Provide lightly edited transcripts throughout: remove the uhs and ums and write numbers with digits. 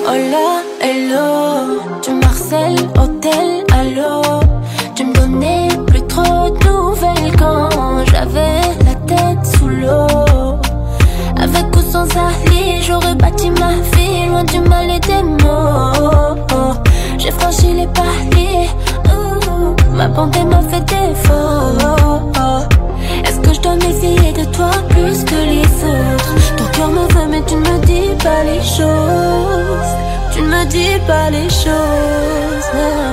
Hola, hello, tu m'harcèles, hôtel, allô. Tu me donnais plus trop de nouvelles quand j'avais la tête sous l'eau. Avec ou sans Ali, j'aurais bâti ma vie loin du mal et des mots. J'ai franchi les paliers, ma bonté m'a fait défaut. Est-ce que je dois m'essayer de toi plus que les autres? Ton cœur me veut mais tu ne me dis pas les choses. Tu ne me dis pas les choses.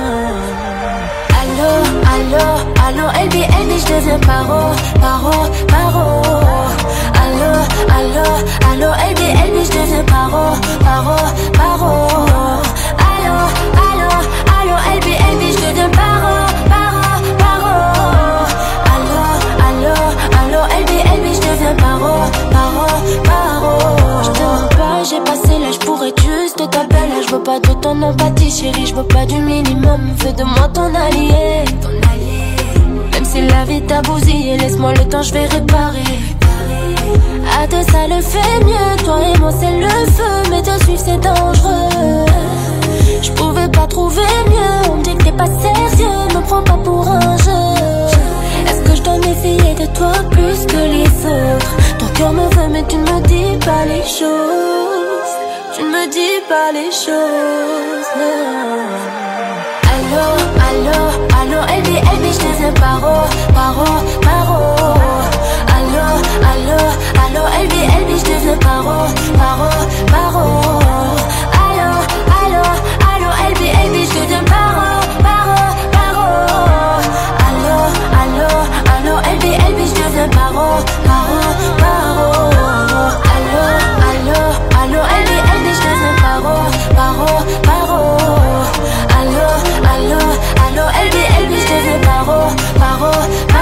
Allô, allô, allô, LB, je deviens paro, paro, paro. Allô, allô, allô, LB, je deviens paro, paro, paro. Allô, allô, allô, LB, je deviens paro, paro, paro. Allô, allô, allô, LB, je deviens paro, paro, paro. Je te mens pas, j'ai passé l'âge pour être juste ta belle. Je veux pas de ton empathie, chérie, je veux pas du minimum. Fais de moi ton allié. Même si la vie t'a bousillé, laisse-moi le temps, je vais réparer. À deux ça le fait mieux, toi et moi c'est le feu. Mais te suivre c'est dangereux. Je pouvais pas trouver mieux, on me dit que t'es pas sérieux. Me prends pas pour un jeu. Est-ce que je dois m'essayer de toi plus que les autres? Ton cœur me veut mais tu ne me dis pas les choses. Tu ne me dis pas les choses. Allô, allô, allô, LB, je deviens paro, paro, paro. Allô, allô, allô, LB, je deviens paro, paro, paro. Allô, allô, allô, LB, je deviens paro, paro, paro. Allô, allô, allô, LB, je deviens paro, paro, paro. Allô, allô, allô, LB, je deviens paro, paro, paro. Allô, allô, allô, LB, je deviens paro, paro, paro.